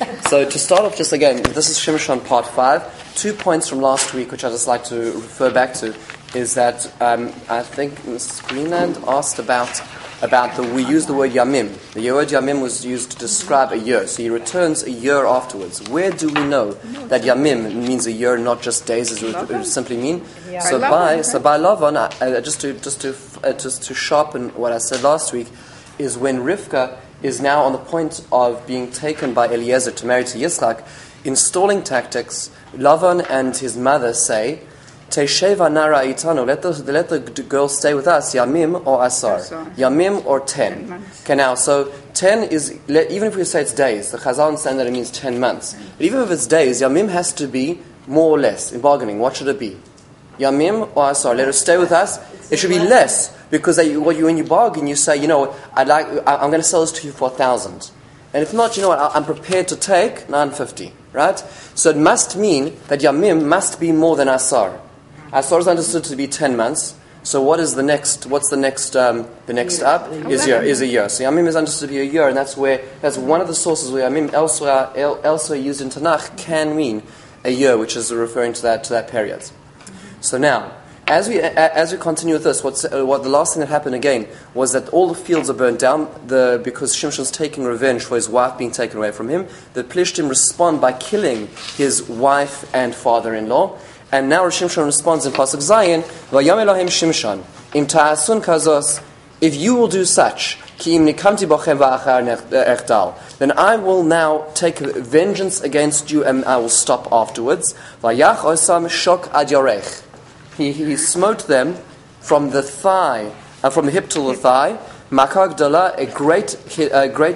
So to start off, just again, this is Shimshon part 5. 2 points from last week, which I'd just like to refer back to, is that I think Mrs. Greenland asked about we use the word yamim. The word yamim was used to describe a year. So he returns a year afterwards. Where do we know that yamim means a year, not just days, as it would simply mean? Yeah. So by Lavan, just to sharpen what I said last week, is when Rivka is now on the point of being taken by Eliezer to marry to Yitzchak. In stalling tactics, Lavan and his mother say, Tesheva nara itanu, let the girl stay with us, Yamim or Asar. Yamim or 10. Okay, now, so 10 is, even if we say it's days, the Chazal understand that it means 10 months. But even if it's days, Yamim has to be more or less. In bargaining, what should it be? Yamim or Asar? Let her stay with us. It should be less, because when you bargain, you say, I'm going to sell this to you for 1,000. And if not, I'm prepared to take 950, right? So it must mean that Yamim must be more than Asar. Asar is understood to be 10 months. So what's the next up? The next up is a year. So Yamim is understood to be a year, and that's one of the sources where Yamim elsewhere used in Tanakh can mean a year, which is referring to that period. So now, as we continue with this, what the last thing that happened again was that all the fields are burnt down because Shimshon's taking revenge for his wife being taken away from him. The Plishtim respond by killing his wife and father-in-law. And now Shimshon responds in Pasuk Zayin, Vayam Elohim Shimshon, Im ta'asun kazos, if you will do such, Ki im nikamti bochem va'achar echtal, then I will now take vengeance against you and I will stop afterwards. Vayach osam shok ad yorech. He smote them from the thigh, from the hip to the thigh. Makar gdala, a great hit.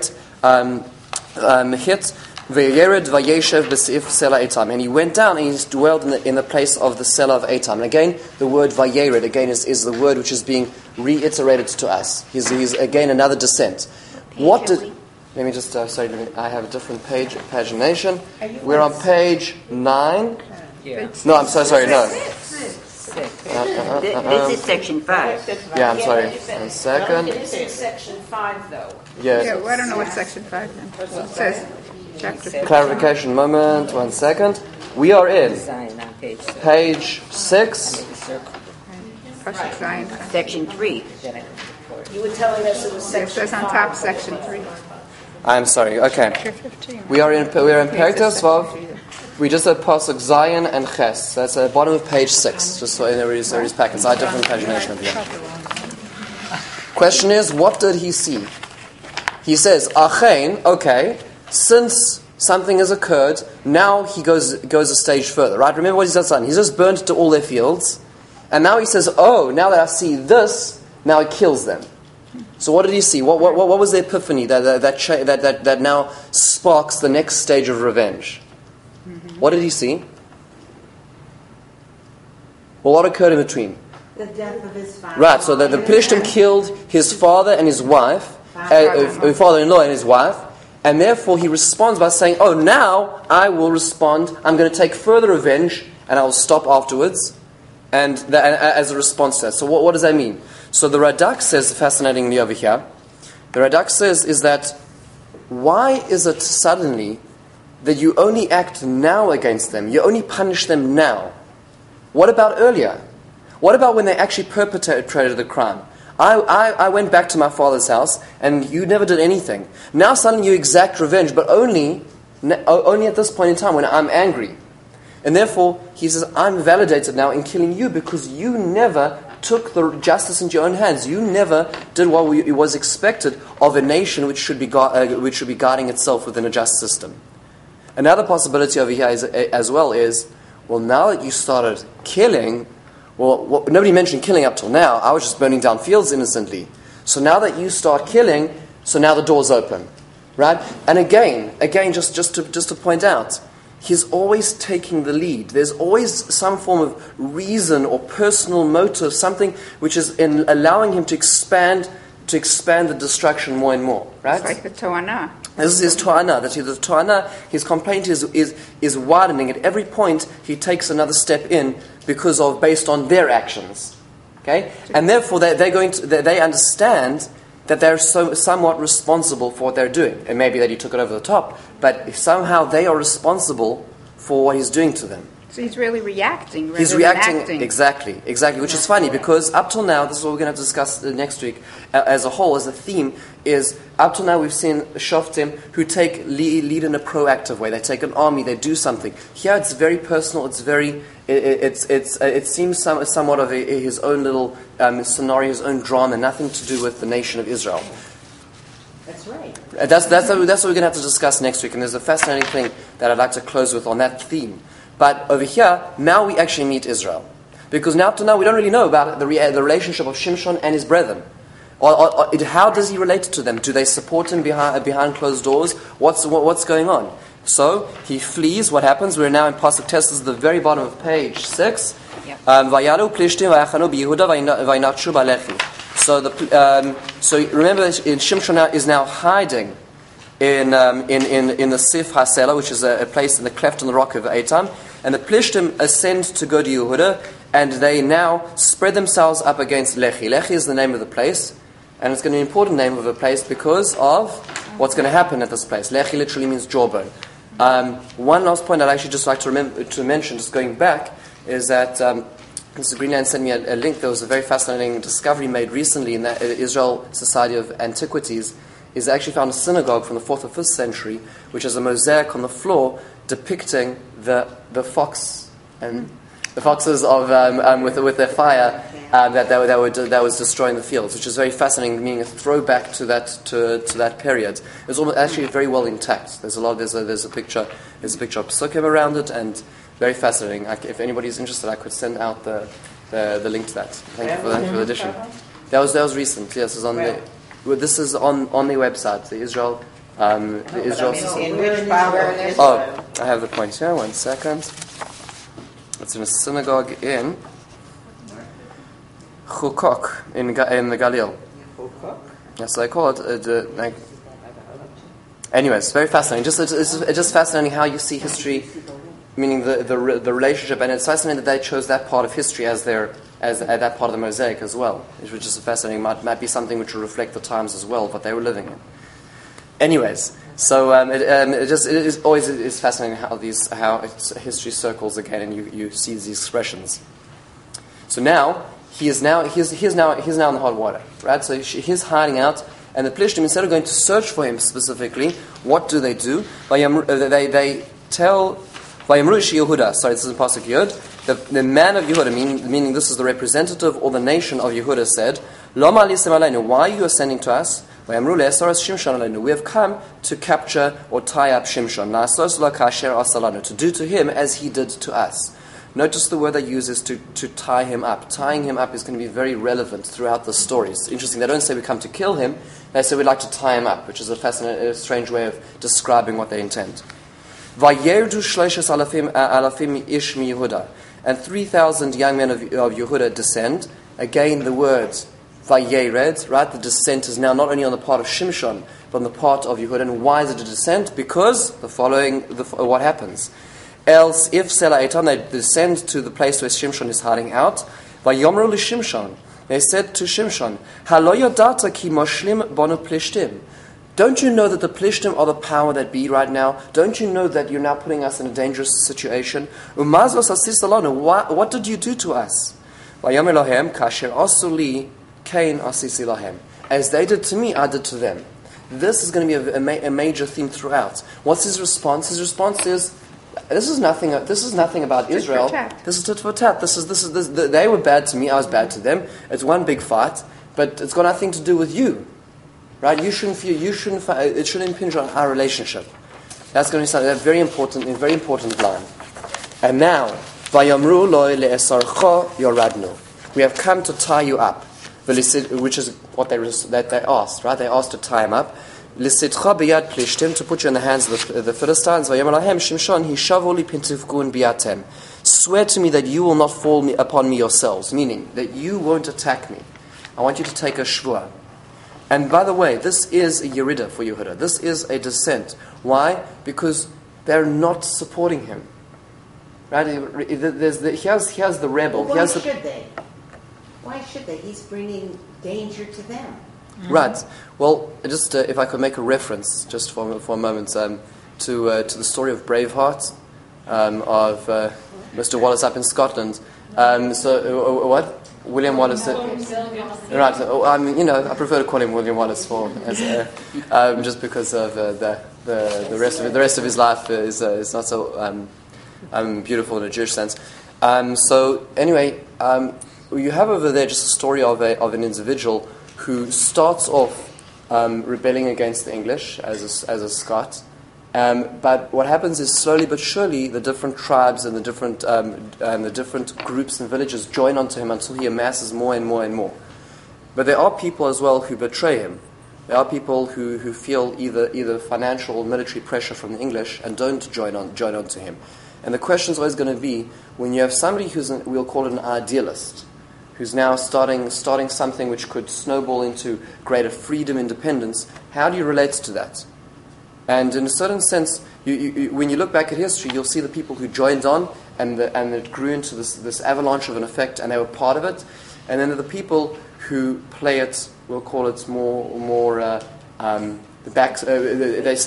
Ve'yered vayeshev b'seif sela etam, and he went down and he dwelled in the place of the sela of etam. And again, the word vayered again is the word which is being reiterated to us. He's again another descent. What did? Let me just I have a different pagination. We're on page 9. Yeah. No, I'm so sorry. No. This is section 5. Yeah, I'm sorry. 1 second. It is in section 5, though. Yes. Yeah, well, I don't know what section 5 then. It says chapter 5. Clarification moment. 1 second. We are in page 6. Section 3. You were telling us it was section 5. It says on top section 3. I'm sorry. Okay. We are in Perek Vav. We just had Pasuk Zayin and Ches. That's at the bottom of page 6. Just so in everybody's packets. I have different pagination of here. Question is, what did he see? He says, Achein, okay, since something has occurred, now he goes a stage further, right? Remember what he said, son? He's just burnt to all their fields. And now he says, oh, now that I see this, now he kills them. So what did he see? What was the epiphany that now sparks the next stage of revenge? What did he see? Well, what occurred in between? The death of his father. Right, so the Plishtim killed his father and his wife, father-in-law and his wife, and therefore he responds by saying, oh, now I will respond, I'm going to take further revenge, and I will stop afterwards, and as a response to that. So what does that mean? So the Radak says, fascinatingly over here, the Radak says is that, why is it suddenly that you only act now against them? You only punish them now. What about earlier? What about when they actually perpetrated the crime? I went back to my father's house and you never did anything. Now suddenly you exact revenge, but only at this point in time when I'm angry. And therefore, he says, I'm validated now in killing you because you never took the justice into your own hands. You never did what was expected of a nation which should be guarding itself within a just system. Another possibility over here as well is, well, now that you started killing, nobody mentioned killing up till now. I was just burning down fields innocently. So now that you start killing, so now the door's open, right? And again, just to point out, he's always taking the lead. There's always some form of reason or personal motive, something which is in allowing him to expand the destruction more and more, right? It's like the Toanah. This is his Toanah. The Toanah, his complaint is widening. At every point, he takes another step in based on their actions. Okay, and therefore they understand that they're somewhat responsible for what they're doing. It may be that he took it over the top, but somehow they are responsible for what he's doing to them. So he's really reacting rather He's than reacting, acting. exactly, which is funny because up till now, this is what we're going to discuss next week as a whole, as a theme, is up till now we've seen Shoftim who take lead in a proactive way. They take an army, they do something. Here it's very personal, it's very, it seems somewhat of his own little scenario, his own drama, nothing to do with the nation of Israel. That's right. That's what we're going to have to discuss next week, and there's a fascinating thing that I'd like to close with on that theme. But over here, now we actually meet Israel. Because now up to now, we don't really know about the relationship of Shimshon and his brethren. How does he relate to them? Do they support him behind closed doors? What's going on? So, he flees. What happens? We're now in Pasuk Tes. This is the very bottom of page 6. Vayalu plishtim vayachanu b'Yehuda vayinatshu b'Lechi. So remember, Shimshon is now hiding in the Sif HaSela, which is a place in the cleft in the rock of Eitam, and the Plishtim ascend to go to Yehuda, and they now spread themselves up against Lechi. Lechi is the name of the place, and it's going to be an important name of a place because of what's going to happen at this place. Lechi literally means jawbone. One last point I'd actually just like to mention, just going back, is that Mr. Greenland sent me a link. There was a very fascinating discovery made recently in the Israel Society of Antiquities. Is actually found a synagogue from the 4th or 5th century, which has a mosaic on the floor depicting the fox and the foxes of with their fire that was destroying the fields, which is very fascinating, meaning a throwback to that period. It's almost actually very well intact. There's a picture of Psukim around it, and very fascinating. If anybody's interested, I could send out the link to that. Thank you for the addition. That was recent. Yes, this is on the website, the Israel. In which Bible? Oh, I have the point here. 1 second. It's in a synagogue in Chukok in the Galil. Yes, they call it. Anyways, very fascinating. It's just fascinating how you see history, meaning the relationship, and it's fascinating that they chose that part of history as that part of the mosaic as well, which is fascinating. Might be something which will reflect the times as well, what they were living in. Anyways, so it always fascinating how history circles again, and you see these expressions. So now he's now in the hot water, right? So he's hiding out, and the Plishtim, instead of going to search for him specifically, what do? They tell Vayamru ish Yehuda. Sorry, this is in Pasuk Yod. The man of Yehuda, meaning this is the representative or the nation of Yehuda, said, Loma alisem aleinu, why are you ascending to us? Vayamru le'esaras Shimshon aleinu, we have come to capture or tie up Shimshon. Na'asos lo kasher asalanu, to do to him as he did to us. Notice the word they use is to tie him up. Tying him up is going to be very relevant throughout the story. It's interesting, they don't say we come to kill him, they say we'd like to tie him up, which is a strange way of describing what they intend. Vayerdu shloishes alafim ish mi Yehuda, and 3,000 young men of Yehuda descend. Again, the words vayered, right? The descent is now not only on the part of Shimshon, but on the part of Yehuda. And why is it a descent? Because what happens? Else, if Sela Eitan, they descend to the place where Shimshon is hiding out. Vayomru li Shimshon, they said to Shimshon, Halo yodata ki moshlim bonu plishtim. Don't you know that the Plishtim are the power that be right now? Don't you know that you're now putting us in a dangerous situation? What did you do to us? As they did to me, I did to them. This is going to be a major theme throughout. What's his response? His response is, this is nothing about Israel. This is tit for tat. They were bad to me, I was bad to them. It's one big fight, but it's got nothing to do with you. Right? It shouldn't impinge on our relationship. That's going to be something a very important line. And now, Vayamru lo le'esarcho yoradnu. We have come to tie you up, which is what they asked. Right? They asked to tie him up. L'sitcha biyad plishtim, to put you in the hands of the Philistines. Vayamar lahem Shimshon hishavu li pintivkun biyatem. Swear to me that you will not fall upon me yourselves, meaning that you won't attack me. I want you to take a shvua. And by the way, this is a Yerida for Yehuda. This is a descent. Why? Because they're not supporting him. Right? Here's the rebel. Well, why should they? Why should they? He's bringing danger to them. Right. Well, just if I could make a reference, just for a moment, to the story of Braveheart, of Mr. Wallace up in Scotland. What? William Wallace. Right. I prefer to call him William Wallace just because of the rest of his life is not so beautiful in a Jewish sense. So anyway, you have over there just a story of an individual who starts off rebelling against the English as a Scot. But what happens is slowly but surely the different tribes and the different groups and villages join onto him until he amasses more and more and more. But there are people as well who betray him. There are people who feel either financial or military pressure from the English and don't join onto him. And the question is always going to be, when you have somebody we'll call it an idealist, who's now starting something which could snowball into greater freedom, independence, how do you relate to that? And in a certain sense, when you look back at history, you'll see the people who joined on, and it grew into this avalanche of an effect, and they were part of it. And then there are the people who play it, we'll call it more the back. They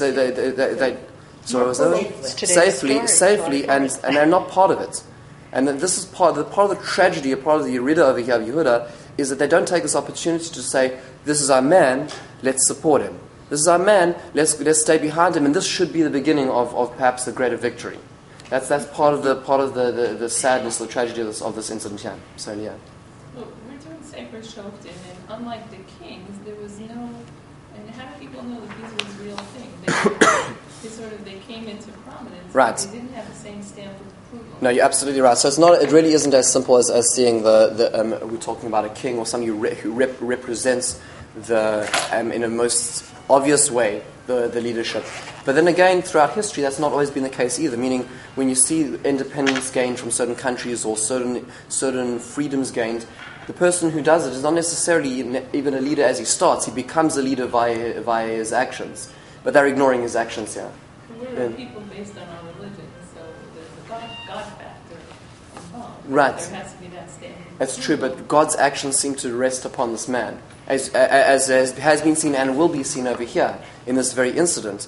safely, and they're not part of it. And this is part of the tragedy, a part of the Yerida over here of Yehuda, is that they don't take this opportunity to say, "This is our man, let's support him. This is our man, let's stay behind him," and this should be the beginning of perhaps a greater victory. That's part of the sadness, the tragedy of this incident here. So yeah. Well, we're doing Sefer Shoftim, and unlike the kings, there was no. And how do people know that these were real things? They came into prominence. Right. They didn't have the same stamp of approval. No, you're absolutely right. So it really isn't as simple as seeing we're talking about a king or somebody who represents in a most obvious way the leadership. But then again, throughout history, that's not always been the case either. Meaning, when you see independence gained from certain countries or certain freedoms gained, the person who does it is not necessarily even a leader as he starts. He becomes a leader via his actions. But they're ignoring his actions here. We're people based on our religion, so there's a God factor involved. Right. There has to be that standard. That's true, but God's actions seem to rest upon this man, as has been seen and will be seen over here in this very incident.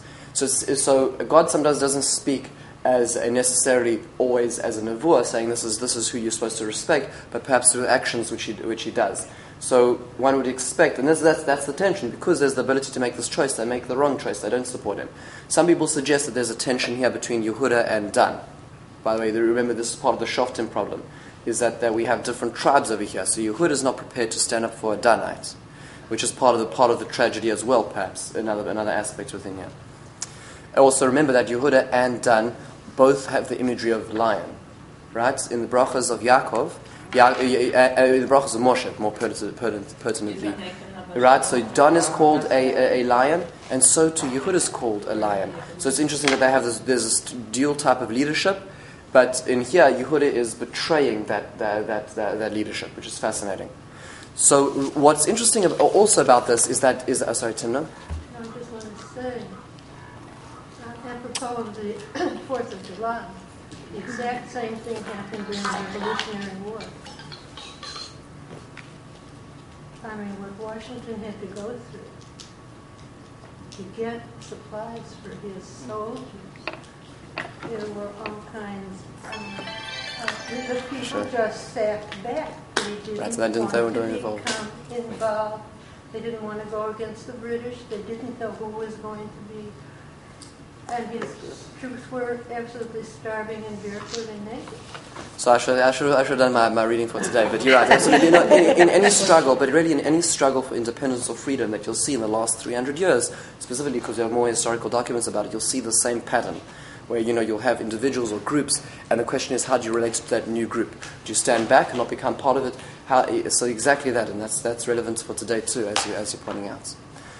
So God sometimes doesn't speak as necessarily always as a nevuah, saying this is who you're supposed to respect, but perhaps through actions which he does. So one would expect, and that's the tension, because there's the ability to make this choice, they make the wrong choice, they don't support him. Some people suggest that there's a tension here between Yehuda and Dan. By the way, remember this is part of the Shoftim problem, is that we have different tribes over here. So Yehuda is not prepared to stand up for a Danite, which is part of the tragedy as well, perhaps, another aspect within here. Also remember that Yehuda and Dan both have the imagery of lion, right? In the brachas of Yaakov, the brachas of Moshe, more pertinently, right? So Dan is called a lion, and so too Yehuda is called a lion. So it's interesting that they have there's this dual type of leadership, but in here Yehuda is betraying that leadership, which is fascinating. So what's interesting also about this is sorry, Timna? I just want to say, apropos of the 4th of July, the exact same thing happened during the Revolutionary War. I mean, what Washington had to go through to get supplies for his soldiers, there were all kinds the people just sat back. They didn't become involved. They didn't want to go against the British. They didn't know who was going to be. And his troops were absolutely starving and barefoot and naked. So I should have done my reading for today. But you're right. Absolutely, in any struggle, but really in any struggle for independence or freedom that you'll see in the last 300 years, specifically because we have more historical documents about it, you'll see the same pattern, where you'll have individuals or groups, and the question is, how do you relate to that new group? Do you stand back and not become part of it? So exactly that, and that's relevant for today too, as you're pointing out.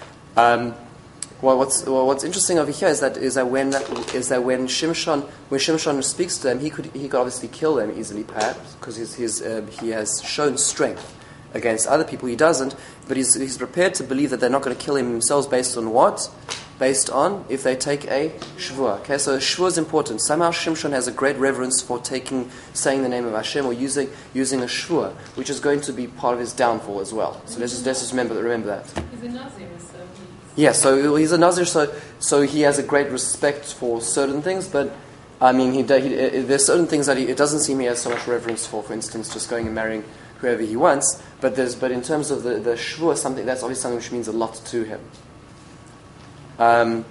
What's interesting over here is that when Shimshon speaks to them, he could obviously kill them easily, perhaps, because he has shown strength against other people. He doesn't, but he's prepared to believe that they're not going to kill him themselves based on what? based on if they take a shvua. Okay, so shvua is important. Somehow Shimshon has a great reverence for saying the name of Hashem or using a shvua, which is going to be part of his downfall as well. So let's just remember that. He's a Nazir, so Yeah, so he's a Nazir, so he has a great respect for certain things, but I mean, there's certain things that it doesn't seem he has so much reverence for. For instance, just going and marrying whoever he wants. But in terms of the shvua, something that's obviously something which means a lot to him. And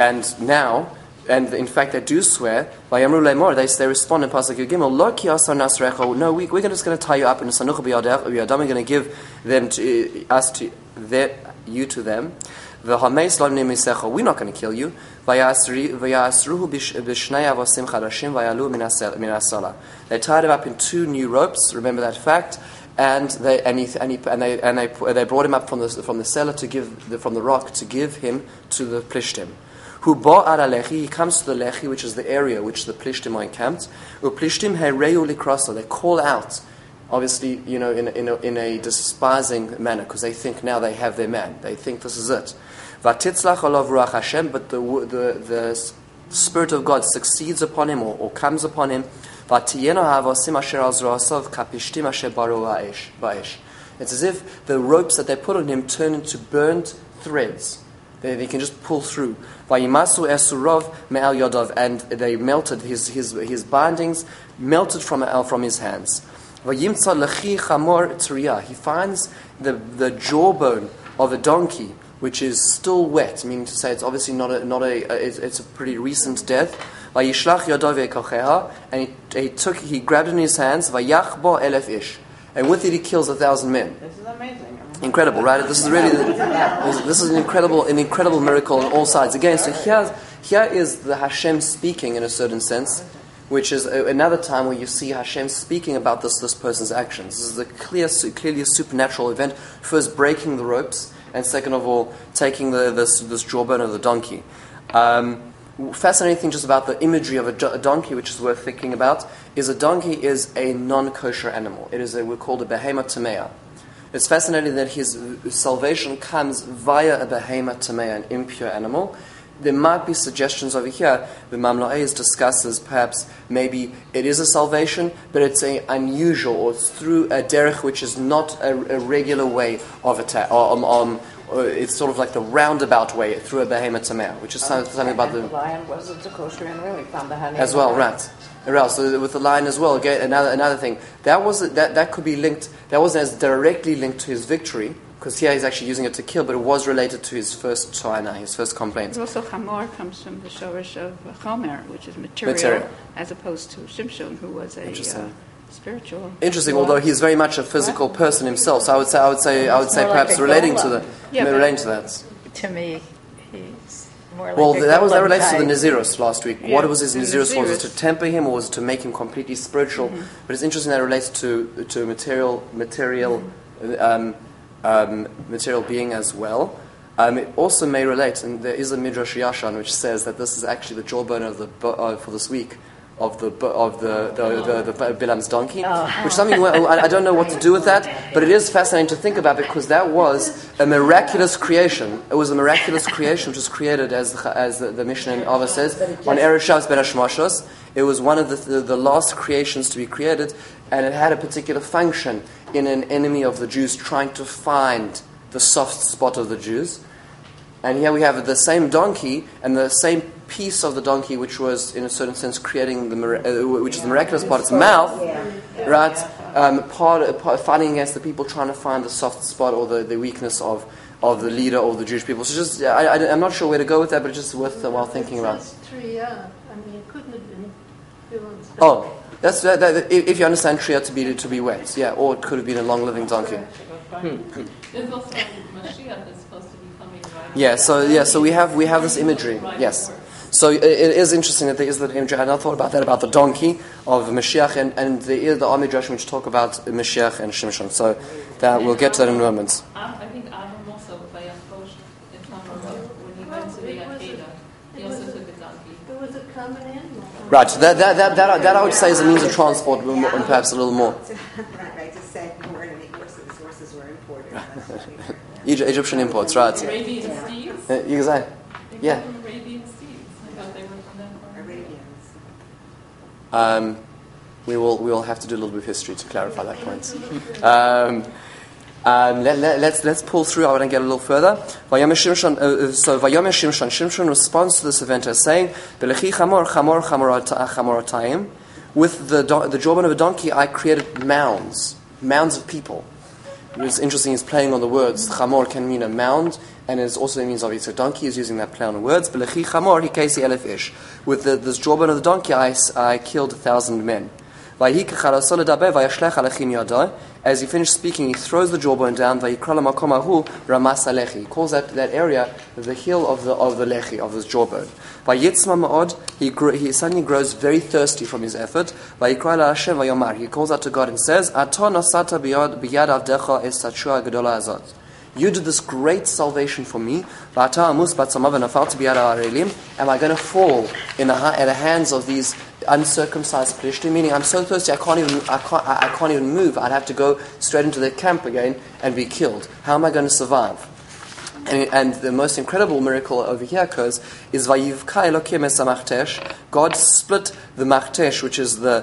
in fact, they do swear. Vayamru le'mor, they respond in pasuk Gimel. Lo ki asar nasrecha. No, we're just going to tie you up in a sanucha b'yadam. We're going to give them to us to them. V'hameis lo nimisecha. We're not going to kill you. Vayasruhu b'shnei avosim chadashim vayalu min asala. They tied him up in 2 new ropes. Remember that fact. And they brought him up from the cellar from the rock to give him to the Plishtim. Who bought at Lechi, he comes to the Lechi, which is the area which the Plishtim are encamped. Plishtim hereu likrasa. They call out, obviously, in a despising manner, because they think now they have their man. They think this is it. Vatitzlach olav ruach Hashem, but the Spirit of God succeeds upon him or comes upon him. It's as if the ropes that they put on him turn into burnt threads. They can just pull through. And they melted his bindings, melted from his hands. He finds the jawbone of a donkey, which is still wet, meaning to say it's obviously it's a pretty recent death. And he grabbed it in his hands, and with it he kills 1,000 men. This is amazing. Incredible, right? This is really this is an incredible miracle on all sides. Again, so here is the Hashem speaking in a certain sense, which is another time where you see Hashem speaking about this person's actions. This is a clearly a supernatural event. First, breaking the ropes, and second of all, taking this jawbone of the donkey. Fascinating thing just about the imagery of a donkey, which is worth thinking about, is a donkey is a non-kosher animal. It is we're called a behema tamea. It's fascinating that his salvation comes via a behema tamea, an impure animal. There might be suggestions over here. The Mamla'ez discusses perhaps maybe it is a salvation, but it's an unusual, or it's through a derech which is not a regular way of attack. It's sort of like the roundabout way through a behema tamea, which is something about the lion wasn't a kosher animal. We found the honey as well, right? So with the lion as well, again, another thing that could be linked. That wasn't as directly linked to his victory, because here he's actually using it to kill, but it was related to his first ta'ana, his first complaint. Also, chamor comes from the shorish of chomer, which is material, as opposed to Shimshon, who was a spiritual. Interesting, although he's very much a physical person himself. So I would say perhaps like relating to that. To me, he's more like that relates to the Naziros last week. Yeah. What was his Naziros? Was it to temper him, or was it to make him completely spiritual? Mm-hmm. But it's interesting that it relates to material being as well. It also may relate, and there is a Midrash Yashan which says that this is actually the jawbone of for this week of the Bilam's donkey, which is something I don't know what to do with that, but it is fascinating to think about, because that was a miraculous creation. It was a miraculous creation which was created, as the Mishnah in Ava says, on Erev Shabbos Ben Hashmashos. It was one of the last creations to be created, and it had a particular function in an enemy of the Jews trying to find the soft spot of the Jews. And here we have the same donkey and the same piece of the donkey, which was in a certain sense creating which is the miraculous part, its mouth, right? Fighting against the people trying to find the soft spot or the weakness of the leader or the Jewish people. So just I'm not sure where to go with that, but it's just worth while thinking about. Triya. I mean, it couldn't have been Bilam's donkey. Oh, that's if you understand triya to be wet, yeah, or it could have been a long-living donkey. There's also Mashiach that's supposed to be coming right. So we have this imagery. Yes. So it is interesting that there is that imagery. I never thought about that, about the donkey of Mashiach, and there is the Midrash which talk about Mashiach and Shimshon. So we'll get to that in a moment. I think Adam also, by Yachosh, when he went to the Akedah, he also took a donkey. It was a common animal. Right. That I would say is a means of transport, and perhaps a little more. Right, to say we weren't any horses. Horses were imported. Egyptian imports, right? Arabian steeds? Exactly. They call them Arabian seeds. I thought they were from that part. Arabians. We will have to do a little bit of history to clarify that point. Let's pull through. I want to get a little further. Vayomer Shimshon responds to this event as saying, "Belechi chamor chamorotayim." With the jawbone of a donkey, I created mounds of people. It's interesting. He's playing on the words. Chamor can mean a mound, and it also means obviously a donkey. He's using that play on the words. Belechi chamor hikesi elef ish. With this jawbone of the donkey, I killed 1,000 men. As he finished speaking, he throws the jawbone down. He calls that area the heel of the lechi, of his jawbone. He suddenly grows very thirsty from his effort. He calls out to God and says, you did this great salvation for me. Am I going to fall at the hands of these uncircumcised Philistines? Meaning, I'm so thirsty, I can't even move. I'd have to go straight into their camp again and be killed. How am I going to survive? And the most incredible miracle over here occurs is Vayivka Elokim es hamachtesh. God split the machtesh, which is the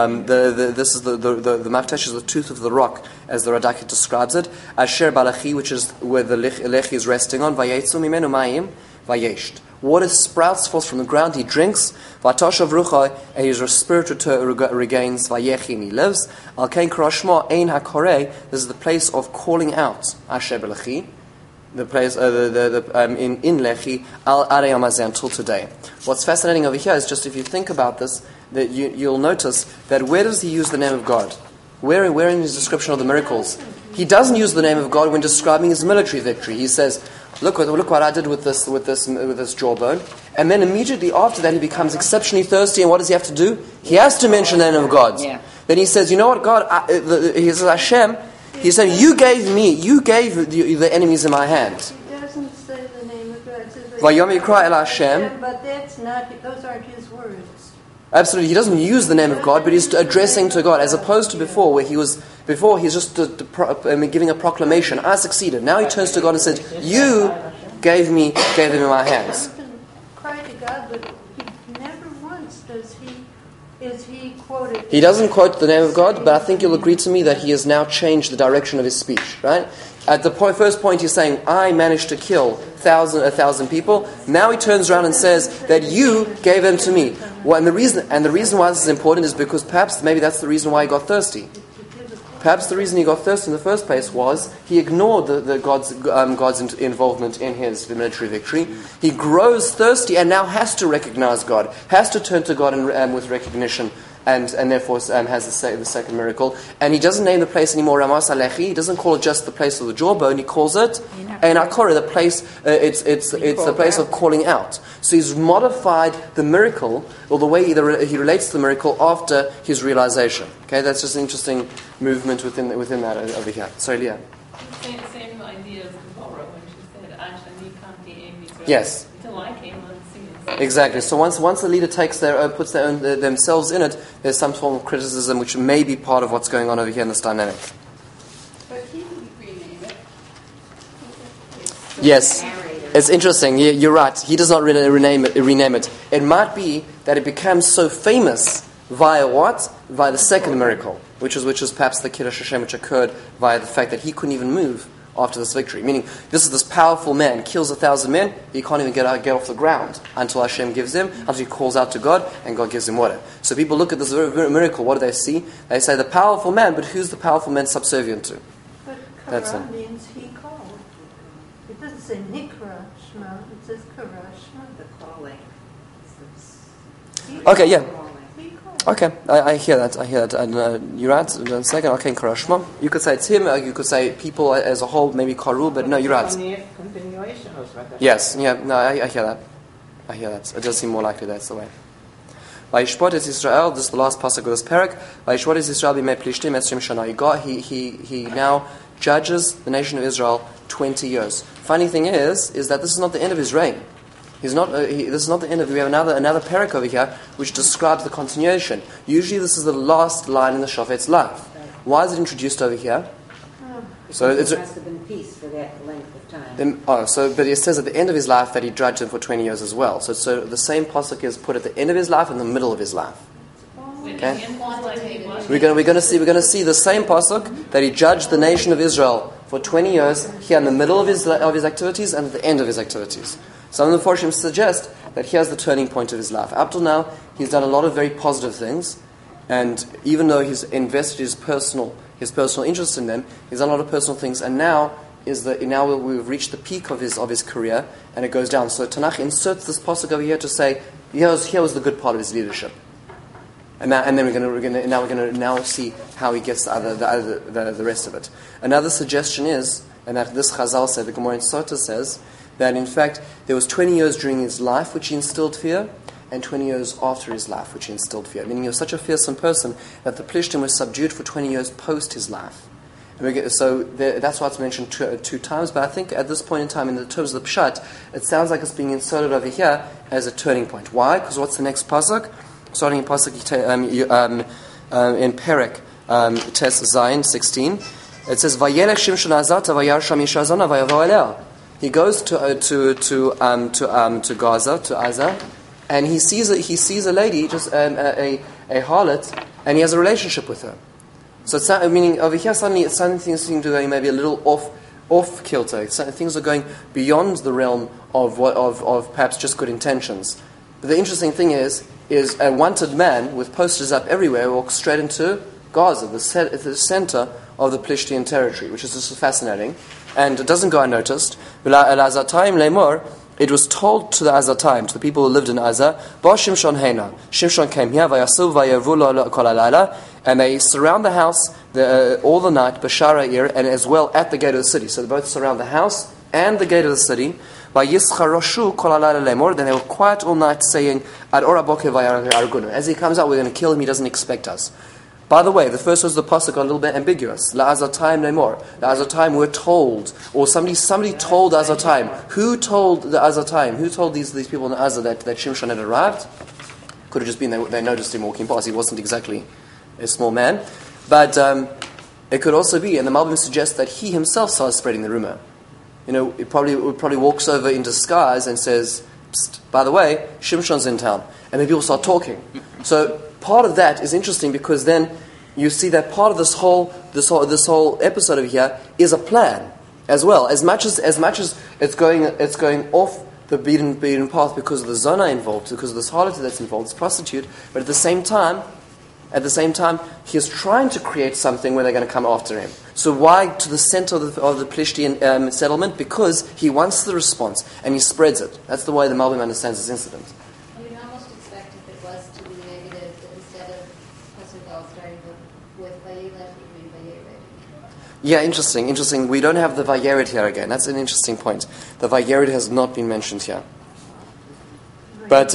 machtesh is the tooth of the rock, as the Radak describes it. Asher balachi, which is where the lechi is resting on. Vayetzu mimenu mayim vayesht. Water sprouts forth from the ground. He drinks. Vatoshav rucha, and his spirit regains. Vayechin, he lives. Al kein krashma ein hakorei. This is the place of calling out. Asher balachi. The place in Lechi al Arayamazeh until today. What's fascinating over here is just if you think about this, that you'll notice that where does he use the name of God? Where in his description of the miracles? He doesn't use the name of God when describing his military victory. He says, "Look what I did with this jawbone," and then immediately after that he becomes exceptionally thirsty. And what does he have to do? He has to mention the name of God. Yeah. Then he says, "You know what, God?" He says, "Hashem." He said, you gave the enemies in my hand. He doesn't say the name of God. It says, Vayom yikra el Hashem. But those aren't his words. Absolutely, he doesn't use the name of God, but he's addressing to God, as opposed to before, where he's just giving a proclamation. I succeeded. Now he turns to God and says, you gave them in my hands. You can cry to God, but he never once is he quoted. He doesn't quote the name of God, but I think you'll agree to me that he has now changed the direction of his speech, right? At the first point he's saying, I managed to kill 1,000 people. Now he turns around and says that you gave them to me. Well, and the reason why this is important is because perhaps maybe that's the reason why he got thirsty. Perhaps the reason he got thirsty in the first place was he ignored the God's involvement in his military victory. He grows thirsty and now has to recognize God, has to turn to God with recognition, and therefore has the second miracle. And he doesn't name the place anymore Ramas Alechi. He doesn't call it just the place of the jawbone. He calls it Ein Hakore, the place. It's the place of calling out. So he's modified the miracle, or the way he relates to the miracle after his realization. Okay, that's just an interesting movement within that over here. Sorry, Leah. Same idea as Deborah when she said, "Ashani kanti emi." Yes. Till I came on scene. Exactly. So once the leader puts themselves in it, there's some form of criticism which may be part of what's going on over here in this dynamic. But he didn't rename it. Yes, it's interesting. You're right. He does not rename it. It might be that it becomes so famous via what? Via the second miracle, which is perhaps the Kiddush Hashem, which occurred via the fact that he couldn't even move after this victory. Meaning, this is this powerful man, kills 1,000 men, he can't even get off the ground until Hashem gives him, until he calls out to God, and God gives him water. So people look at this miracle, what do they see? They say the powerful man, but who's the powerful man subservient to? But That's kara it. means he called. It doesn't say nikra shema, it says kara shema. The calling. Okay, yeah. He called. Okay, I hear that. And you're right. In a second, okay, Karashma. You could say it's him. You could say people as a whole, maybe Karu. But no, you're right. Continuation of what Yes. Yeah. No, I hear that. It does seem more likely that's the way. Vayishpot es Israel. This is the last pasuk of this parak. Vayishpot es Israel b'mei plishtim 20 shana. He now judges the nation of Israel 20 years. Funny thing is that this is not the end of his reign. This is not the end of it. We have another parak over here which describes the continuation. Usually this is the last line in the Shofet's life. Why is it introduced over here? So it must have been peace for that length of time. But it says at the end of his life that he judged him for 20 years as well. So the same pasuk is put at the end of his life and the middle of his life. Okay? We're going to see the same pasuk that he judged the nation of Israel for 20 years here in the middle of his activities and at the end of his activities. Some of the Mefarshim suggest that here's the turning point of his life. Up till now, he's done a lot of very positive things, and even though he's invested his personal interest in them, he's done a lot of personal things, and now we've reached the peak of his career, and it goes down. So Tanakh inserts this pasuk over here to say here was the good part of his leadership. And then we're going to see how he gets the rest of it. Another suggestion is, and that this Chazal said, the Gemara in Sota says, that in fact there was 20 years during his life which he instilled fear, and 20 years after his life which he instilled fear. Meaning he was such a fearsome person that the Plishtim was subdued for 20 years post his life. That's why it's mentioned two times, but I think at this point in time, in the terms of the Pshat, it sounds like it's being inserted over here as a turning point. Why? Because what's the next pasuk? Starting in pasuk in Perek Tes Zayin 16, it says Vayelech Shimshon Azata Vayarsham Yishazana Vayavo Elea. He goes to Gaza, to Azza, and he sees a lady, just a harlot, and he has a relationship with her. So it's not, meaning over here suddenly things seem to go maybe a little off kilter. Things are going beyond the realm of perhaps just good intentions. But the interesting thing is a wanted man with posters up everywhere walks straight into Gaza, the center of the Plishtian territory, which is just fascinating, and it doesn't go unnoticed. It was told to the Azatayim, to the people who lived in Azza, Ba Shimshon Heina. Shimshon came here, Vayasu Vayavu Kol Halayla, and they surround the house all the night, Bashara Ir, and as well at the gate of the city. So they both surround the house and the gate of the city. Vayisharoshu Kol Halayla Lemor. Then they were quiet all night, saying, Ad Ora Boker Vayargunu. As he comes out, we're going to kill him. He doesn't expect us. By the way, the first words of the pasuk are a little bit ambiguous. La'azatayim lemor. La'azatayim were told, or somebody told Azatayim. Who told the Azatayim? Who told these people in Azza that Shimshon had arrived? Could have just been they noticed him walking past. He wasn't exactly a small man, but it could also be, and the Malbim suggests that he himself started spreading the rumor. He probably walks over in disguise and says, Psst, by the way, Shimshon's in town, and then people start talking. So part of that is interesting because then you see that part of this whole episode over here is a plan as well. As much as it's going off the beaten path because of the zona involved, because of this harlot that's involved, this prostitute. But at the same time, he's trying to create something where they're going to come after him. So why to the center of the Plishtian settlement? Because he wants the response and he spreads it. That's the way the Malbim understands this incident. You'd almost expect if it was to be negative that instead of Pasuk starting with Vayelet, it would be Vayered. Yeah, interesting. We don't have the Vayered here again. That's an interesting point. The Vayered has not been mentioned here. But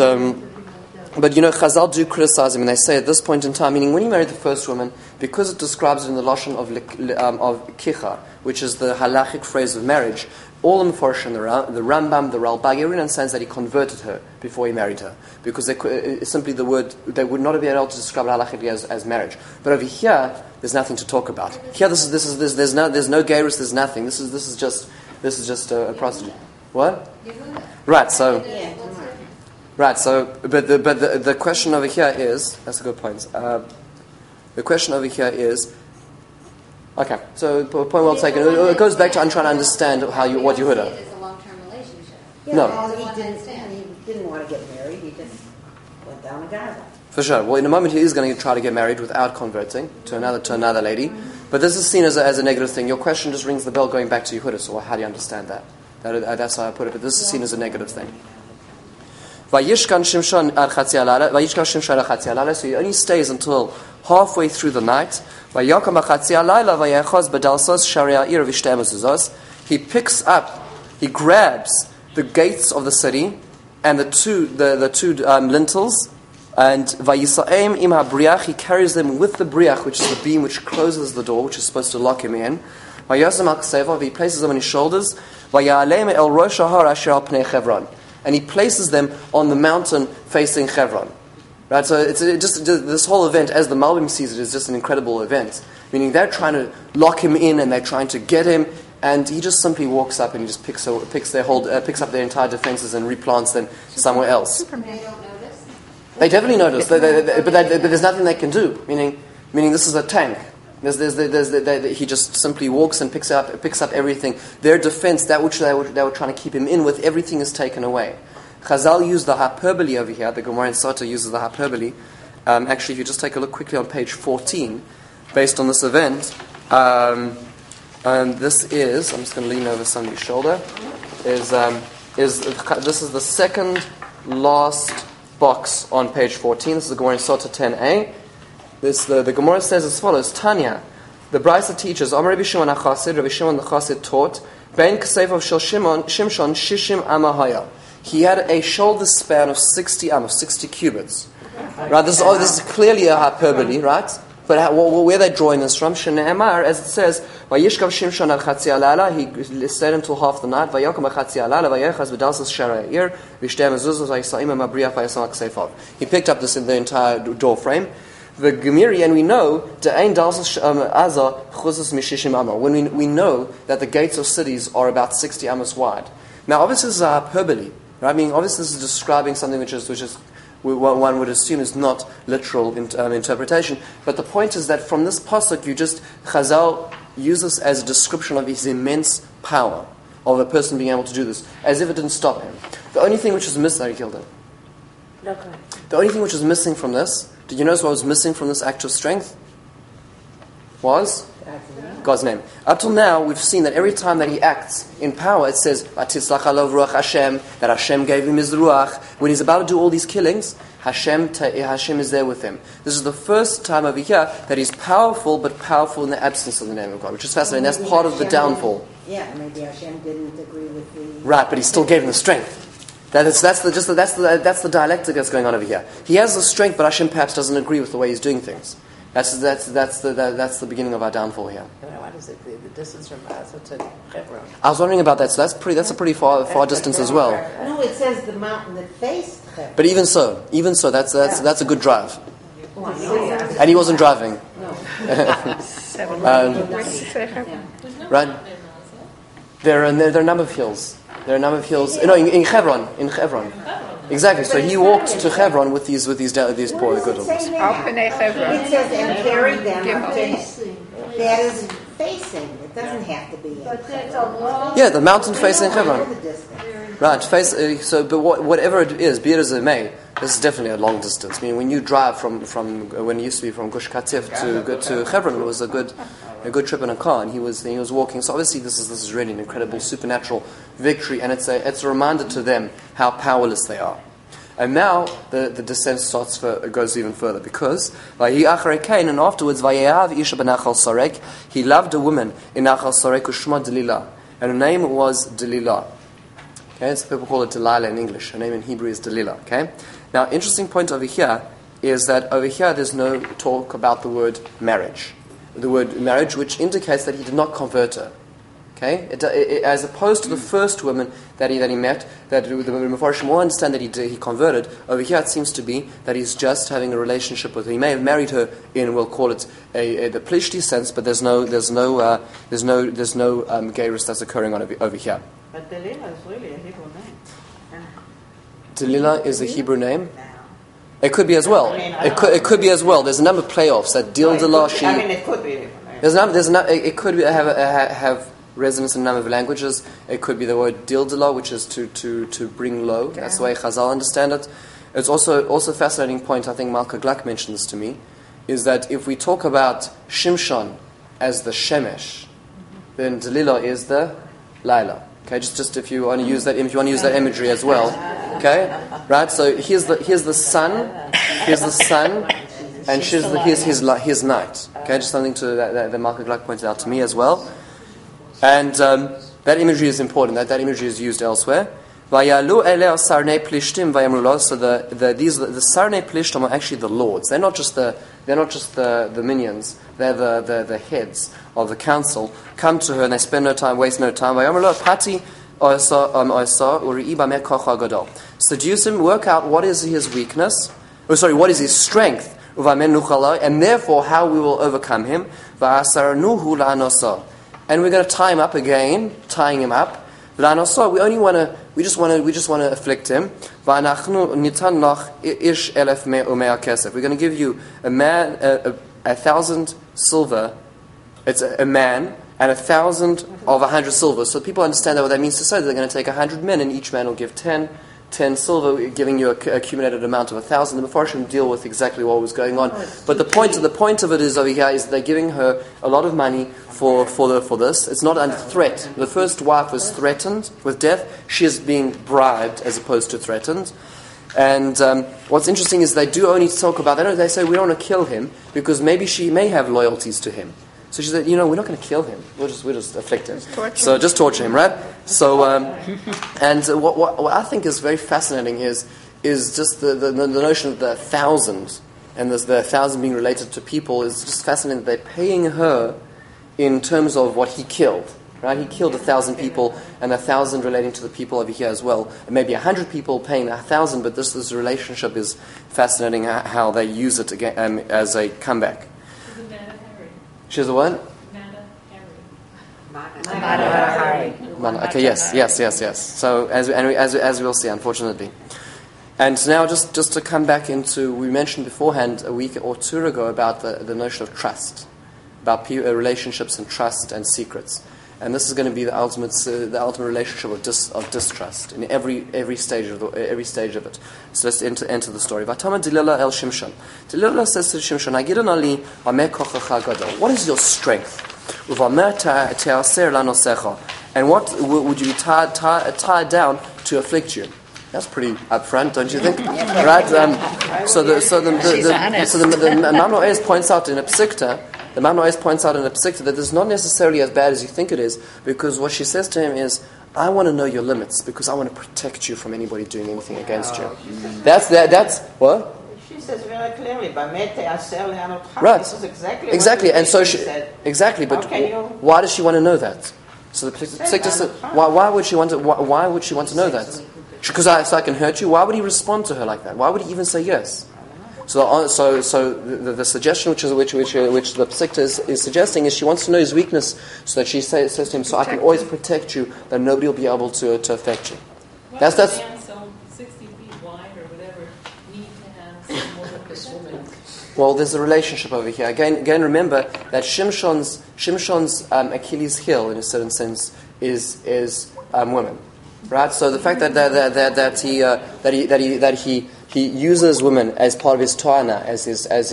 Chazal do criticize him, and they say at this point in time, meaning when he married the first woman, because it describes it in the lashon of kicha, which is the halachic phrase of marriage, all the Mefarshim, the Rambam, the Ralbag, everyone understands that he converted her before he married her, because simply the word they would not have been able to describe it halachically as marriage. But over here, there's nothing to talk about. Here, there's no gerus, there's nothing. This is just a prostitute. What? Right. So. Right, but the question over here is, that's a good point. The question over here is, okay, so point well taken. It goes back to I'm trying to understand what you heard of. It's a long-term relationship. No. He didn't want to get married. He just went down to Gaza. For sure. Well, in a moment he is going to try to get married without converting to another lady. But this is seen as a negative thing. Your question just rings the bell going back to Yehuda. So how do you understand that? That's how I put it. But this is seen as a negative thing. Vayishkan Shimshon al Chatzi, so he only stays until halfway through the night. He grabs the gates of the city and the two lintels, and he carries them with the briach, which is the beam which closes the door, which is supposed to lock him in. He places them on his shoulders. And he places them on the mountain facing Hebron. Right? So it's just this whole event, as the Malbim sees it, is just an incredible event. Meaning they're trying to lock him in and they're trying to get him and he just simply walks up and he just picks up their entire defenses and replants them somewhere else. They don't notice. They definitely notice, but there's nothing they can do. Meaning this is a tank. He just simply walks and picks up everything. Their defense, that which they were trying to keep him in with, everything is taken away. Chazal used the hyperbole over here. The Gemara in Sota uses the hyperbole. Actually, if you just take a look quickly on page 14, based on this event, this is, I'm just going to lean over somebody's shoulder, this is the second last box on page 14. This is the Gemara in Sota 10a. The Gemara says as follows: Tanya, the Brisa teaches, Amar Rabbi Shimon HaChassid, Rabbi Shimon the Chassid taught, Ben Kseifav Shel Shimshon Shishim Amahaya. He had a shoulder span of 60 cubits. Right? This is clearly a hyperbole, right? But where are they drawing this from? Shne'emar, as it says, Vayishkav Shimshon al Chatzi Alala, he stayed until half the night, Vayakom Chatzi Alala, Vayechaz V'dalsas Shara'ir, V'shtei Mezuzos, Vayisa'im Mabriach, Vayasam Kseifav. He picked up this in the entire door frame. The Gemiri, and we know when we know that the gates of cities are about 60 amos wide. Now, obviously, this is a hyperbole. Right? I mean, obviously, this is describing something which is one would assume is not literal interpretation. But the point is that from this pasuk, Chazal uses as a description of his immense power of a person being able to do this, as if it didn't stop him. The only thing which is missing, the only thing which is missing from this. Did you notice what was missing from this act of strength? Was? God's name. Up till now, we've seen that every time that he acts in power, it says, Vatislach alav ruach Hashem, that Hashem gave him his ruach. When he's about to do all these killings, Hashem is there with him. This is the first time over here that he's powerful, but powerful in the absence of the name of God, which is fascinating. That's part of the downfall. Maybe Hashem didn't agree with the... Right, but he still gave him the strength. That's the dialectic that's going on over here. He has the strength, but Hashem perhaps doesn't agree with the way he's doing things. That's the beginning of our downfall here. What is it? The distance from Gaza to Hebron. I was wondering about that. So that's a pretty far distance as well. No, it says the mountain that faced Hebron. But even so, that's a good drive. And he wasn't driving. Right? There are a number of hills. There are a number of hills. No, in Hebron. Exactly. So he walked to Hebron with these poor good ones. It says, and carried them facing. That is facing. It doesn't have to be. But that's a long... Yeah, the mountain facing Hebron. Right. But whatever it is, be it as it may, this is definitely a long distance. I mean, when you drive from when it used to be from Gush Katif to Hebron, it was a good trip in a car, and he was walking. So obviously, this is really an incredible supernatural victory, and it's a reminder to them how powerless they are. And now the descent goes even further, because and afterwards he loved a woman in Nachal Sorek u'shma Delilah, and her name was Delilah. Okay, so people call it Delilah in English. Her name in Hebrew is Delilah. Okay. Now, interesting point over here is that over here there's no talk about the word marriage. The word marriage, which indicates that he did not convert her. Okay, as opposed to the first woman that he met, that the Mefarshim will understand that he converted. Over here, it seems to be that he's just having a relationship with her. He may have married her in, we'll call it the Plishti sense, but there's no gerus that's occurring over here. But Delilah is really a Hebrew name. Delilah is a Hebrew name. It could be as well. It could be as well. There's a number of playoffs that Dildala. It could be. It could have resonance in a number of languages. It could be the word Dildala, which is to bring low. That's the way Chazal understand it. It's also a fascinating point. I think Malka Gluck mentioned this to me. Is that if we talk about Shimshon as the Shemesh, then Delilah is the Laila. Okay, just if you want to use that imagery as well. Okay, right. So here's the sun, and here's night. Okay, just something that Malka Gluck pointed out to me as well. And that imagery is important. That imagery is used elsewhere. Vayalu eleh sarnei plishtim vayamru. So the sarnei plishtim are actually the lords. They're not just the minions. They're the heads of the council. Come to her and they spend no time, waste no time. Vayamru pati oisa uri'i b'meh kocha gadol. Seduce him. Work out what is his weakness. What is his strength? And therefore how we will overcome him. Va'asarnuhu la'anosa. and we're going to tie him up again, tying him up. We just want to afflict him. We're going to give you a man 1,000 silver. It's a man and 1,000 of 100 silver. So people understand that what that means to say. They're going to take 100 men, and each man will give 10 silver, giving you an accumulated amount of 1,000. The Mefarshim deal with exactly what was going on. But the point of it is over here is they're giving her a lot of money for this. It's not under threat. The first wife was threatened with death. She is being bribed as opposed to threatened. And what's interesting is they do only talk about that. They say we don't want to kill him because maybe she may have loyalties to him. So she said, we're not going to kill him. We'll just afflict him. Just torture him, right? So, and what I think is very fascinating is just the notion of the 1,000 and the 1,000 being related to people is just fascinating. They're paying her in terms of what he killed, right? He killed 1,000 people, and 1,000 relating to the people over here as well. And maybe 100 people paying 1,000, but this relationship is fascinating. How they use it again as a comeback. She's the what? Okay, yes. So as we'll see, unfortunately. And now just to come back into, we mentioned beforehand a week or two ago about the notion of trust, about relationships and trust and secrets. And this is going to be the ultimate relationship of distrust in every stage of it. So let's enter the story. Vatama Delilah el Shimshon. Delilah says to Shimshon, what is your strength? And what would you be tied down to afflict you? That's pretty upfront, don't you think? Right? So the Mamno Oez points out in a Psikta. The Mamno Oez points out in a Psikta that it's not necessarily as bad as you think it is, because what she says to him is, I want to know your limits because I want to protect you from anybody doing anything against you. That's what? She says very clearly, right. This is exactly what and so she said. Exactly, but why does she want to know that? So the Psikta says, why would she want to know that? Because so I can hurt you. Why would he respond to her like that? Why would he even say yes? So the suggestion which the Psikta is suggesting is she wants to know his weakness, so that she says to him, so I can always protect you, that nobody will be able to affect you. That's so 60 feet wide or whatever need to have some more of this woman. Well, there's a relationship over here. Again, remember that Shimshon's Achilles' heel, in a certain sense, is women, right? So the fact that he uses women as part of his ta'ana, as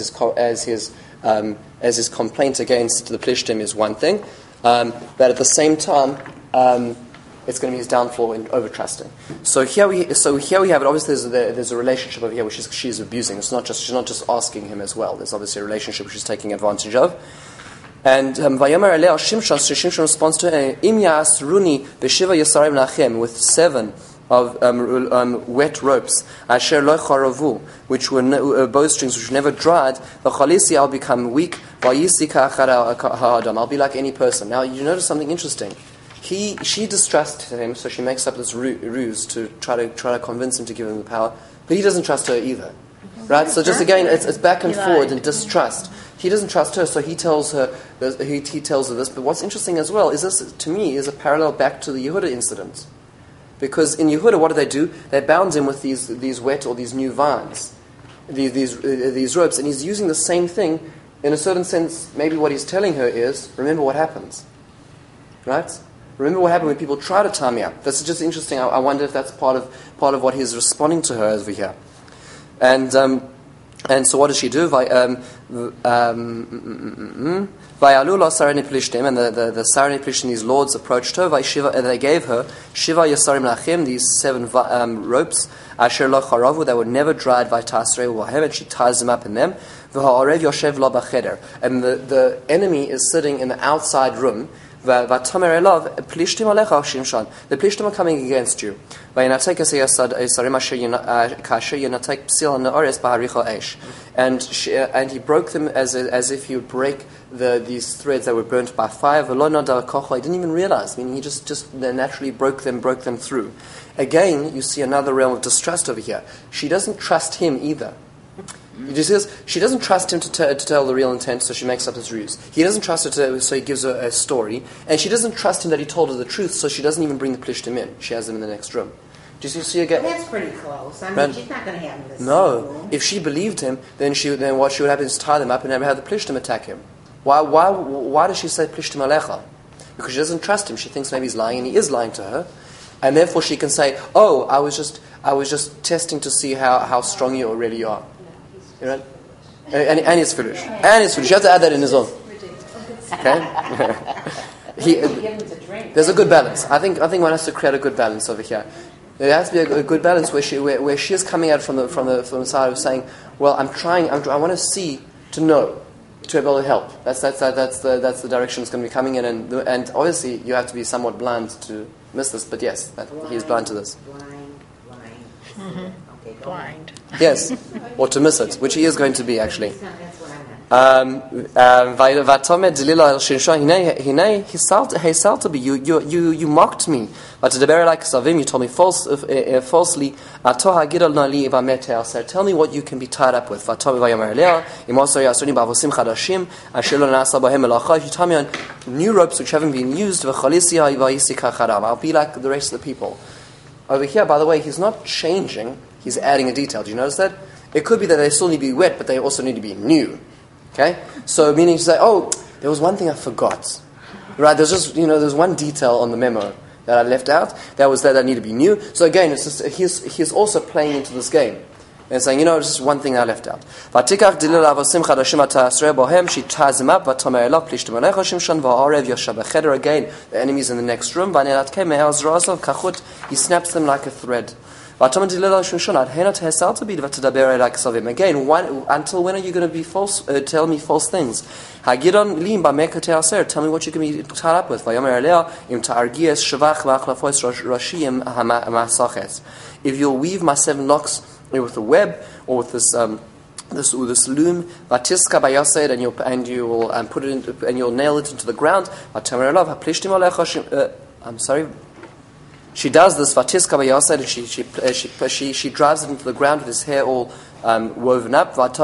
his complaint against the Plishtim is one thing, but at the same time, it's going to be his downfall in overtrusting. So here we have it. Obviously, there's a relationship over here which she's abusing. She's not just asking him as well. There's obviously a relationship which she's taking advantage of. And Vayomer Eleh Shimshon responds to her, Im Ya'asruni b'shiva yasarim lachem, with 7 of wet ropes, asher lo charavu, which were bowstrings which never dried. V'chalisi, I'll become weak. V'yisika achara ha'adam, I'll be like any person. Now you notice something interesting. She distrusts him, so she makes up this ruse to try to convince him to give him the power. But he doesn't trust her either, right? So just again, it's back and forward and distrust. He doesn't trust her, so he tells her this. But what's interesting as well is this, to me, is a parallel back to the Yehuda incident. Because in Yehuda, what do? They bound him with these wet or these new vines, these ropes, and he's using the same thing. In a certain sense, maybe what he's telling her is, remember what happens, right? Remember what happened when people try to tie me up. That's just interesting. I wonder if that's part of what he's responding to her over here. And so what does she do? Vayalu la sarani plishtim, and the sarani plishtim, these lords, approached her. And they gave her shiva yasarim lachim, these 7 ropes, asher lo charavu, that were never dried. Vaytasrei uvahem, and she ties them up in them. V'ha'arev yoshev lo b'cheder, and the enemy is sitting in the outside room. V'tamer elav plishtim alecha Shimshon, the plishtim are coming against you. V'yinatek yasarim asher kasher yinatek psil ha'na'ares b'haricha eish, and he broke them as if he would break these threads that were burnt by fire. He didn't even realize. I mean, he just naturally broke them through. Again, you see another realm of distrust over here. She doesn't trust him either. You see this? She doesn't trust him to tell the real intent, so she makes up this ruse. He doesn't trust her, so he gives her a story. And she doesn't trust him that he told her the truth, so she doesn't even bring the Plishtim in. She has them in the next room. Do you see again? That's pretty close. I mean, she's not going to have him in the No. same room. If she believed him, then what she would happen is tie them up and have the Plishtim attack him. Why does she say Plishtim Alecha? Because she doesn't trust him. She thinks maybe he's lying, and he is lying to her. And therefore she can say, "Oh, I was just testing to see how strong you really are." You know? And he's foolish. And he's foolish. You have to add that in as well. Okay? There's a good balance. I think one has to create a good balance over here. There has to be a good balance where she is coming out from the side of saying, "Well, I want to see to know, to be able to help." That's the direction it's going to be coming in, and obviously you have to be somewhat blind to miss this. But yes, he's blind to this. Blind. Okay, go on. Yes, or to miss it, which he is going to be actually. That's what I meant. You mocked me. You told me falsely. Tell me what you can be tied up with. If you tell me on new ropes which haven't been used, I'll be like the rest of the people. Over here, by the way, he's not changing, he's adding a detail. Do you notice that? It could be that they still need to be wet, but they also need to be new. Okay? So, meaning to say, oh, there was one thing I forgot. Right? There's one detail on the memo that I left out. That was that I need to be new. So again, it's just, he's also playing into this game. And saying, it's just one thing I left out. She ties him up. Again, the enemy's in the next room. He snaps them like a thread. Again, until when are you going to be false? Tell me false things. Tell me what you can be tied up with. If you'll weave my 7 locks with a web or with this loom, and you will put it in, and you'll nail it into the ground. I'm sorry. She does this, and she drives it into the ground with his hair all woven up. The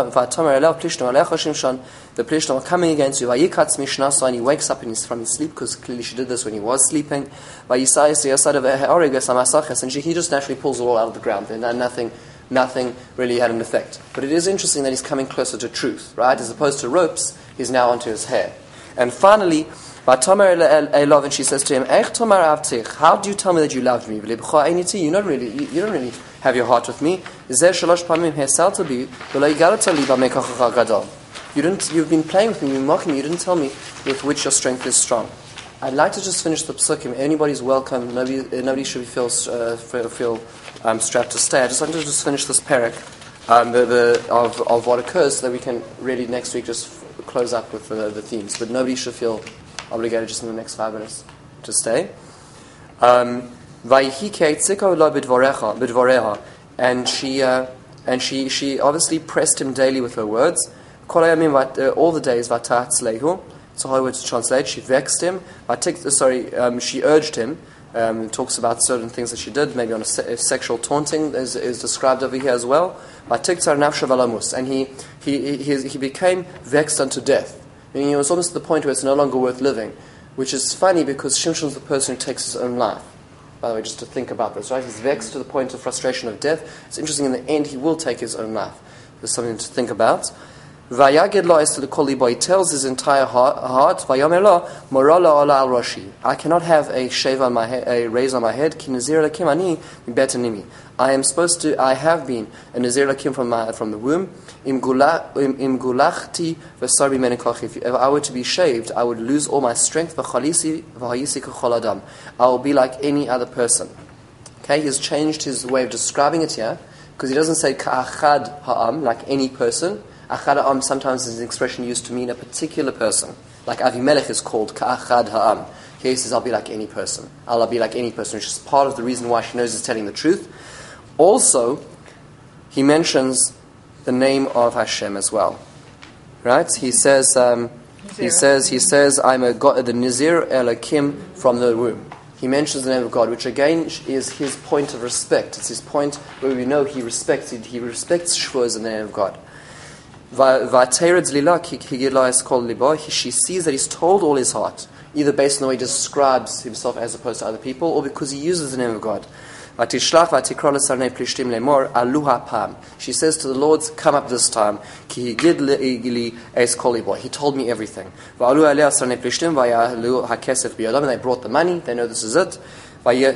Plishtim are coming against you. And he wakes up from his sleep, because clearly she did this when he was sleeping. And he just naturally pulls it all out of the ground. And nothing really had an effect. But it is interesting that he's coming closer to truth, right? As opposed to ropes, he's now onto his hair. And finally, and she says to him, how do you tell me that you loved me? You don't really have your heart with me. You've been playing with me, you've been mocking me, you didn't tell me with which your strength is strong. I'd like to just finish the psukim. Anybody's welcome. Nobody should feel strapped to stay. I just want to finish this parak of what occurs, so that we can really next week just close up with the themes. But nobody should feel obligated just in the next 5 minutes to stay. And she obviously pressed him daily with her words. All the days, it's a hard word to translate. She vexed him. She urged him. It talks about certain things that she did, maybe on a sexual taunting is described over here as well. And he became vexed unto death. Meaning it was almost to the point where it's no longer worth living, which is funny because Shimshon's the person who takes his own life. By the way, just to think about this, right? He's vexed to the point of frustration of death. It's interesting, in the end, he will take his own life. There's something to think about. Vayaged lo es to the kolibo. He tells his entire heart, Vayomer lo, morala ola al roshi. I cannot have a shave on my head, a raise on my head. Ki nazir lakim ani betanimi. I have been a nazir lakim from the womb. Im gulachti v'sarbi menikoch. If I were to be shaved, I would lose all my strength. V'chalisi v'hayisi k'chol adam. I will be like any other person. Okay, he's changed his way of describing it here, because he doesn't say ka'achad ha'am, like any person. Achad ha'am sometimes is an expression used to mean a particular person. Like Avimelech is called ka'achad ha'am. Here he says, I'll be like any person. I'll be like any person, which is part of the reason why she knows he's telling the truth. Also, he mentions the name of Hashem as well. Right? He says, I'm a God, the Nizir Elokim from the womb. He mentions the name of God, which again is his point of respect. It's his point where we know he respects shvuos in the name of God. She sees that he's told all his heart, either based on the way he describes himself as opposed to other people, or because he uses the name of God. She says to the Lords, come up this time. He told me everything. And they brought the money, they know this is it. She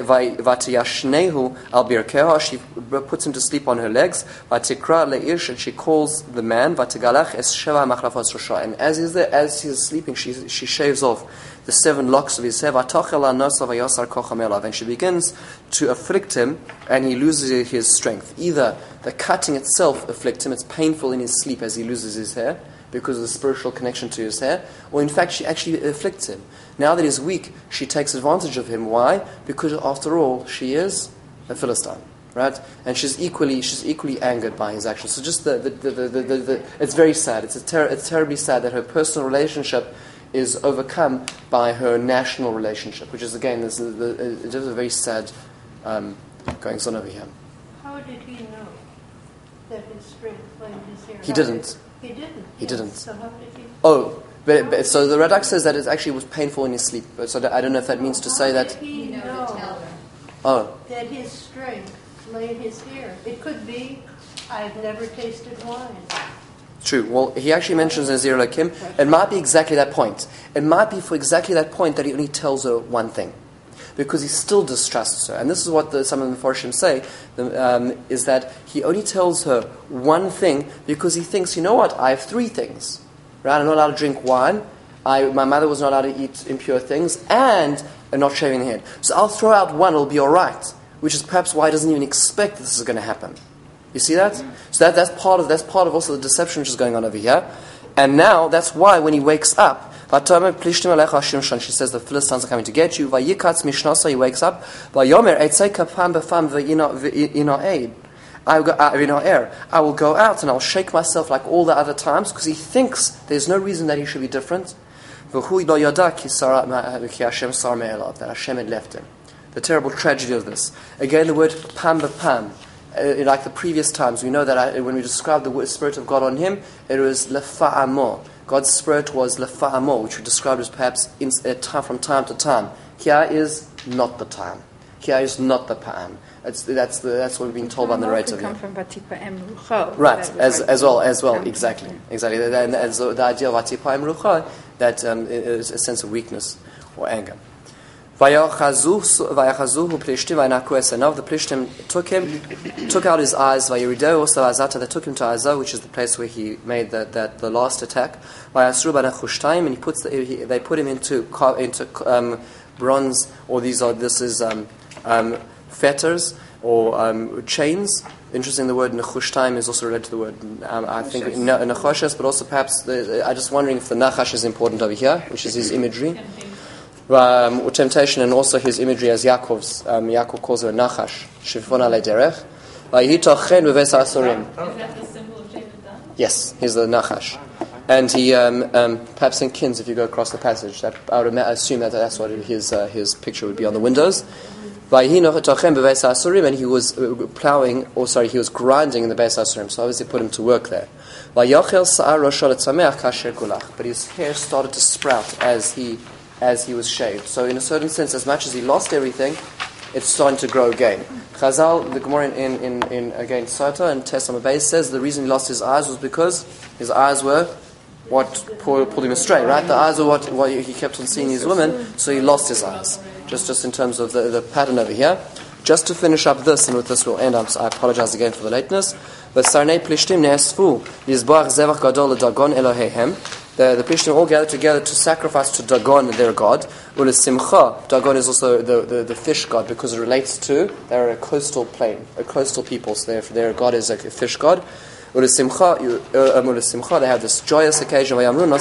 puts him to sleep on her legs. And she calls the man. And as he's sleeping, she shaves off the 7 locks of his hair. And she begins to afflict him, and he loses his strength. Either the cutting itself afflicts him, it's painful in his sleep as he loses his hair, because of the spiritual connection to his hair, or in fact she actually afflicts him. Now that he's weak, she takes advantage of him. Why? Because after all, she is a Philistine, right? And she's equally angered by his actions. So just it's very sad. It's terribly sad that her personal relationship is overcome by her national relationship, which is again there's a very sad goings on over here. How did he know that his strength lay in his hair? He didn't. He didn't? He didn't. So how did he... Oh, but so the Radak says that it actually was painful in his sleep. So I don't know if that means to say that... How did he know that his strength lay in his hair? It could be, I've never tasted wine. True. Well, he actually mentions Nazir Elohim. It might be exactly that point. It might be for exactly that point that he only tells her one thing, because he still distrusts her. And this is what some of the Mefarshim say, is that he only tells her one thing because he thinks, you know what, I have 3 things. Right? I'm not allowed to drink wine, my mother was not allowed to eat impure things, and I'm not shaving the head. So I'll throw out one, it'll be alright. Which is perhaps why he doesn't even expect this is going to happen. You see that? So that's part of also the deception which is going on over here. And now that's why when he wakes up, she says the Philistines are coming to get you. He wakes up. I will go out and I'll shake myself like all the other times, because he thinks there's no reason that he should be different. That Hashem had left him. The terrible tragedy of this. Again, the word pam b'pam. Like the previous times, we know that when we describe the Spirit of God on him, it was lefa'amo. God's Spirit was lefa'amo, which we described as perhaps from time to time. Here is not the time. Here is not the pa'am. That's what we've been told by the narrator. Come from Vatipa'em Rucho. Right, as well, exactly. And so the idea of Vatipa'em Rucho, that is a sense of weakness or anger. Now the Plishtim took out his eyes. They took him to Azah, which is the place where he made the last attack. And they put him into bronze, or this is fetters or chains. Interesting, the word nechushtaim is also related to the word I think nechoshes, but also perhaps I'm just wondering if the nachash is important over here, which is his imagery. Temptation, and also his imagery as Yaakov's. Yaakov calls her a Nachash. Shifon alei derech. Vayitochen beves ha'asurim. Is that the symbol of David? Yes, he's the Nachash. And he, perhaps in Kins, if you go across the passage, that I would assume that's what his picture would be on the windows. Vayitochen beves ha'asurim, and he was he was grinding in the beis ha'asurim. So obviously put him to work there. Vayochel sa'ar rosho letzameach kasher gulach. But his hair started to sprout as he was shaved. So in a certain sense, as much as he lost everything, it's starting to grow again. Chazal, the Gemara in again Sota and Tesam Abayis says the reason he lost his eyes was because his eyes were what pulled him astray, right? The eyes are what he kept on seeing his women, so he lost his eyes. Just in terms of the pattern over here. Just to finish up this, and with this we'll end. I apologize again for the lateness. But Sarnei Plishtim ne'esfu lizbach zevach gadol ledagon Elohehem. The Plishtim all gathered together to sacrifice to Dagon, their god. Ulesimcha, Dagon is also the fish god, because it relates to, they're a coastal plain, a coastal people, so their god is like a fish god. Ulesimcha, they have this joyous occasion. They're given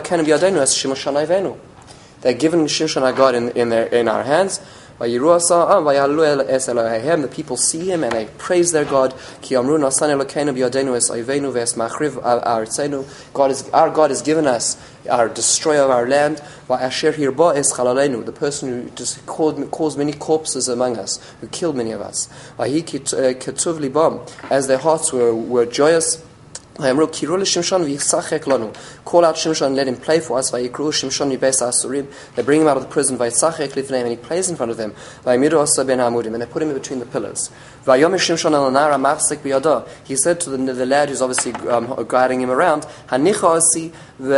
Shimshon our God in our hands. The people see him and they praise their God. Our God has given us our destroyer of our land. The person who just caused many corpses among us, who killed many of us. As their hearts were joyous, Call out Shimshon, let him play for us. They bring him out of the prison, and he plays in front of them. And they put him between the pillars. He said to the lad who's obviously guiding him around, I just need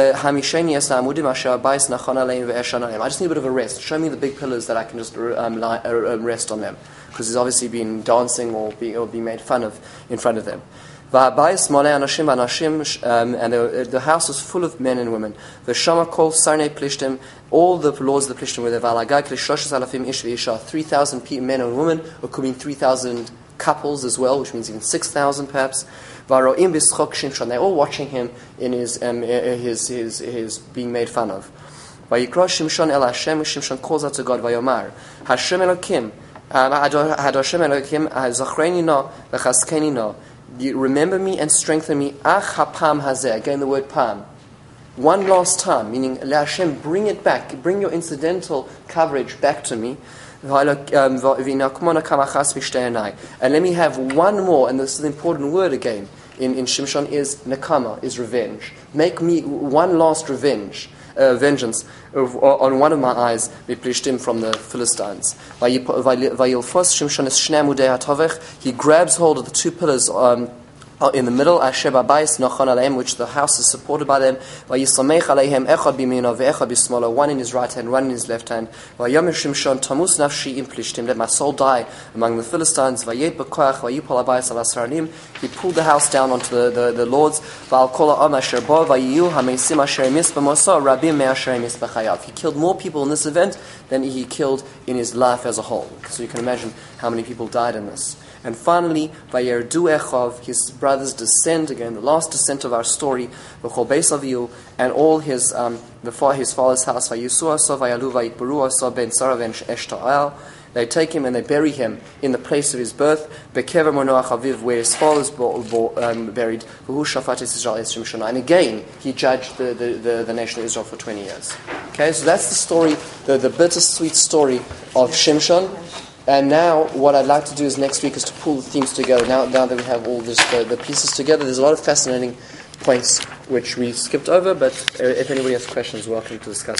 a bit of a rest. Show me the big pillars that I can just rest on them. Because he's obviously been dancing or being made fun of in front of them. And the house was full of men and women. All the lords of the Plishtim were there. 3,000 men and women, or could mean 3,000 couples as well, which means even 6,000 perhaps. They're all watching him in his being made fun of. Shimshon calls out to God, Vayomar, Hashem Elokim, Hashem Elokim, Zachreni no, V'chaskeni no. Remember me and strengthen me. Ach hapam hazeh. Again, the word pam. One last time, meaning Hashem, bring it back. Bring your incidental coverage back to me. And let me have one more. And this is the important word again in Shimshon is nakama, is revenge. Make me one last vengeance on one of my eyes, Plishtim, from the Philistines. He grabs hold of the two pillars in the middle, which the house is supported by them. One in his right hand, one in his left hand. Let my soul die among the Philistines. He pulled the house down onto the lords. He killed more people in this event than he killed in his life as a whole. So you can imagine how many people died in this. And finally, Vayerdu Echav, his brothers descend again, the last descent of our story, V'chol Beis Avihu, and all his father's house, Vayusu Aso, Vayalu, Vayikbaru Aso, Ben Sarah, Ben Eshtael. They take him and they bury him in the place of his birth, Bekever Monoach Aviv, where his father is buried, V'hu Shafat es Israel es Shimshon. And again, he judged the nation of Israel for 20 years. Okay, so that's the story, the bittersweet story of Shimshon. And now, what I'd like to do is next week is to pull the themes together. Now that we have all this, the pieces together, there's a lot of fascinating points which we skipped over. But if anybody has questions, welcome to discuss.